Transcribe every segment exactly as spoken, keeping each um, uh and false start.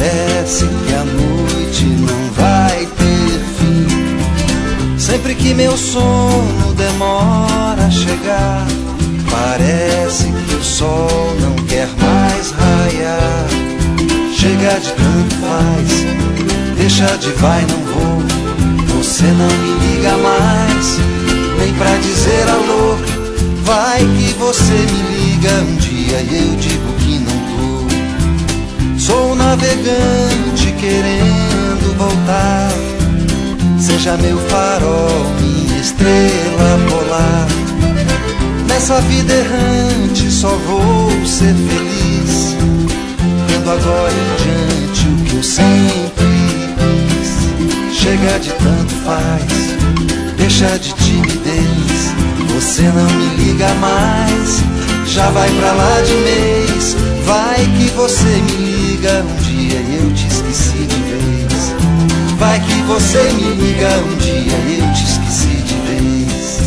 Parece que a noite não vai ter fim. Sempre que meu sono demora a chegar, parece que o sol não quer mais raiar. Chega de tanto faz, deixa de vai, não vou. Você não me liga mais, nem pra dizer alô. Vai que você me liga um dia e eu digo que não tô. Sou um navegante querendo voltar. Seja meu farol, minha estrela polar. Nessa vida errante só vou ser feliz, vendo agora em diante o que eu sempre quis. Chega de tanto faz, deixa de timidez. Você não me liga mais, já vai pra lá de mês. Vai que você me liga um dia e eu te esqueci de vez. Vai que você me liga um dia e eu te esqueci de vez.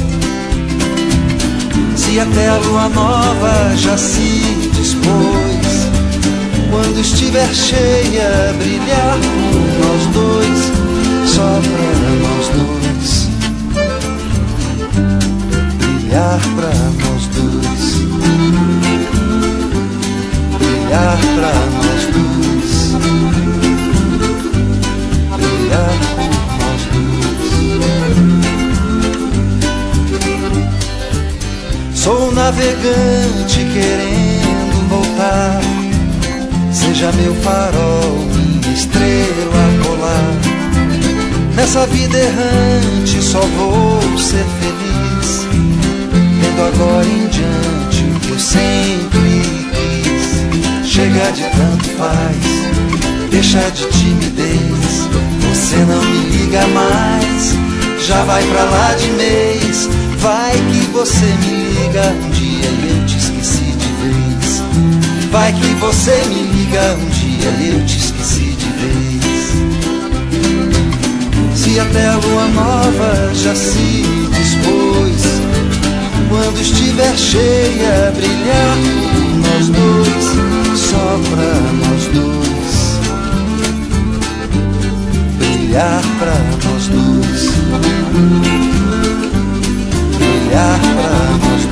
Se até a lua nova já se dispôs, quando estiver cheia, brilhar por nós dois, só pra nós dois, brilhar pra nós dois, brilhar pra nós dois, brilhar por nós dois. Sou um navegante querendo voltar. Seja meu farol, minha estrela polar. Nessa vida errante só vou ser feliz, vendo agora em diante o que eu sempre quis. Chega de tanto faz, deixa de timidez. Você não me liga mais, já vai pra lá de mês. Vai que você me liga um dia e eu te esqueci de vez. Vai que você me liga um dia e eu te esqueci de vez. Se até a lua nova já se dispôs, quando estiver cheia, brilhar por nós dois, só pra nós dois, brilhar pra nós dois, brilhar pra nós dois.